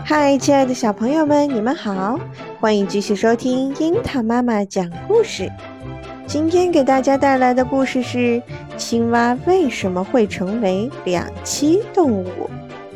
嗨，亲爱的小朋友们，你们好，欢迎继续收听樱桃妈妈讲故事。今天给大家带来的故事是青蛙为什么会成为两栖动物。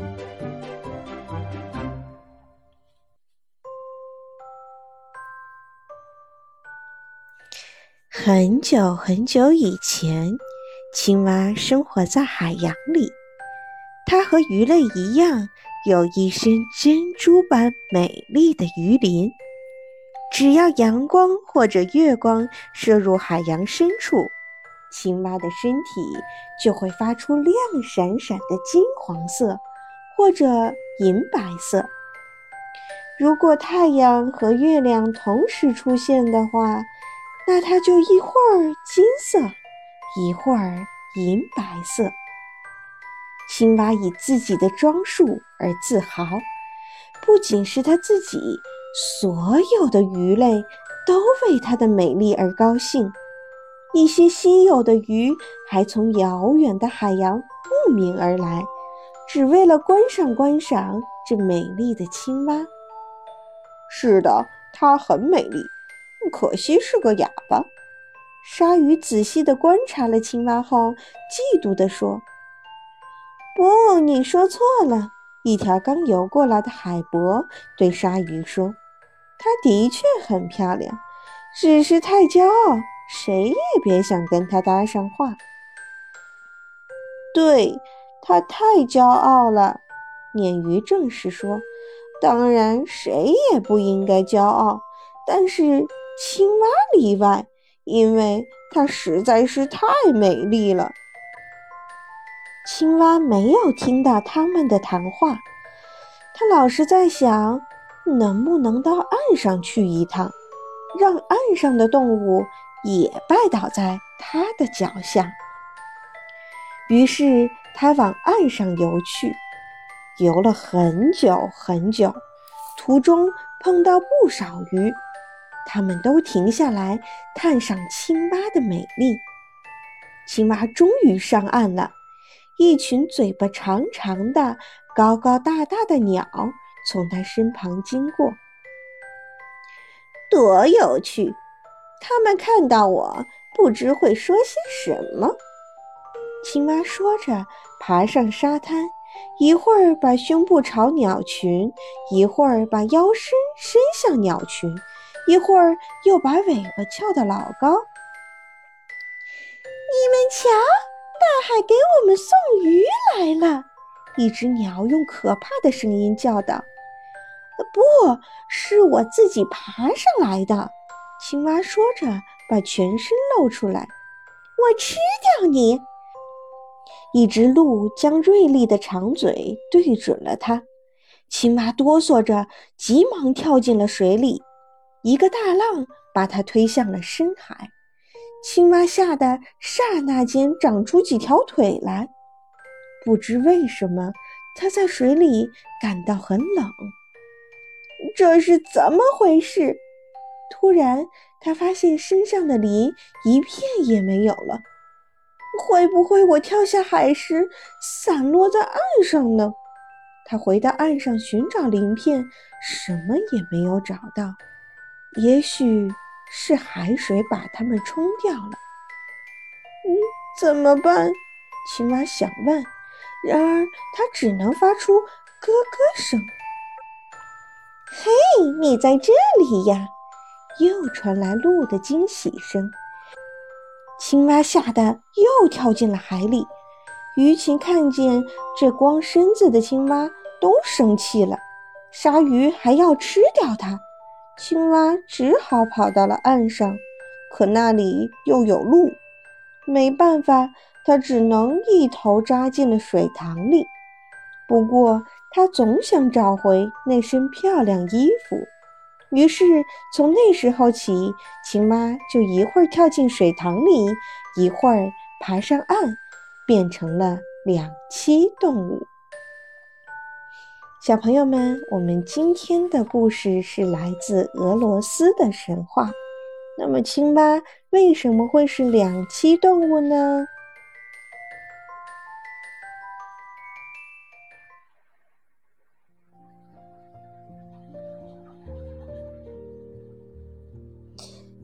很久很久以前，青蛙生活在海洋里，它和鱼类一样，有一身珍珠般美丽的鱼鳞。只要阳光或者月光射入海洋深处，青蛙的身体就会发出亮闪闪的金黄色或者银白色。如果太阳和月亮同时出现的话，那它就一会儿金色，一会儿银白色。青蛙以自己的装束而自豪，不仅是它自己，所有的鱼类都为它的美丽而高兴。一些稀有的鱼还从遥远的海洋慕名而来，只为了观赏观赏这美丽的青蛙。是的，它很美丽，可惜是个哑巴。鲨鱼仔细地观察了青蛙后，嫉妒地说：不，你说错了。一条刚游过来的海貘对鲨鱼说：她的确很漂亮，只是太骄傲，谁也别想跟她搭上话。对，她太骄傲了，鲶鱼正式说。当然，谁也不应该骄傲，但是青蛙例外，因为它实在是太美丽了。青蛙没有听到他们的谈话，他老是在想，能不能到岸上去一趟，让岸上的动物也拜倒在他的脚下。于是他往岸上游去，游了很久很久，途中碰到不少鱼，它们都停下来看赏青蛙的美丽。青蛙终于上岸了，一群嘴巴长长的、高高大大的鸟从它身旁经过。多有趣！它们看到我，不知会说些什么。青蛙说着，爬上沙滩，一会儿把胸部朝鸟群，一会儿把腰伸向鸟群，一会儿又把尾巴翘得老高。你们瞧，大海给我们送鱼来了！一只鸟用可怕的声音叫道。不，是我自己爬上来的。青蛙说着，把全身露出来。我吃掉你！一只鹿将锐利的长嘴对准了它。青蛙哆嗦着，急忙跳进了水里。一个大浪把它推向了深海。青蛙吓得刹那间长出几条腿来。不知为什么，它在水里感到很冷。这是怎么回事？突然，他发现身上的鳞一片也没有了。会不会我跳下海时散落在岸上呢？他回到岸上寻找鳞片，什么也没有找到。也许是海水把它们冲掉了。怎么办？青蛙想问，然而它只能发出咯咯声。嘿，你在这里呀！又传来鹿的惊喜声。青蛙吓得又跳进了海里。鱼群看见这光身子的青蛙都生气了，鲨鱼还要吃掉它。青蛙只好跑到了岸上，可那里又有鹿。没办法，它只能一头扎进了水塘里。不过它总想找回那身漂亮衣服。于是从那时候起，青蛙就一会儿跳进水塘里，一会儿爬上岸，变成了两栖动物。小朋友们，我们今天的故事是来自俄罗斯的神话。那么青蛙为什么会是两栖动物呢？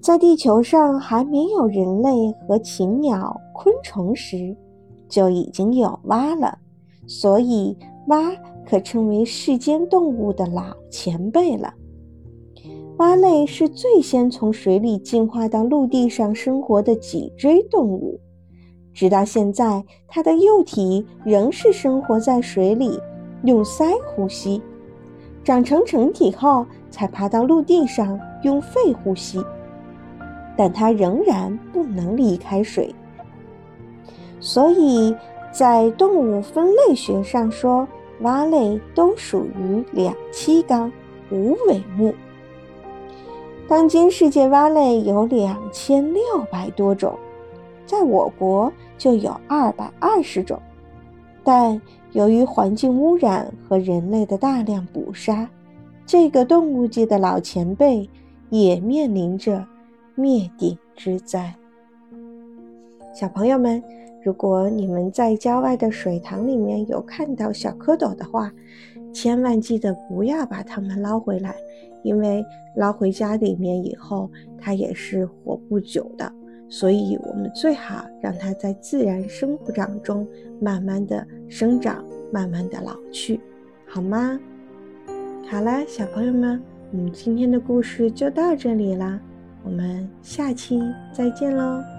在地球上还没有人类和禽鸟、昆虫时，就已经有蛙了，所以蛙可称为世间动物的老前辈了。蛙类是最先从水里进化到陆地上生活的脊椎动物，直到现在，它的幼体仍是生活在水里，用鳃呼吸，长成成体后才爬到陆地上用肺呼吸，但它仍然不能离开水。所以在动物分类学上说，蛙类都属于两栖纲无尾目。当今世界蛙类有2600多种，在我国就有220种，但由于环境污染和人类的大量捕杀，这个动物界的老前辈也面临着灭顶之灾。小朋友们，如果你们在郊外的水塘里面有看到小蝌蚪的话，千万记得不要把它们捞回来，因为捞回家里面以后，它也是活不久的，所以我们最好让它在自然生长中慢慢的生长，慢慢的老去，好吗？好啦，小朋友们，我们今天的故事就到这里啦，我们下期再见喽。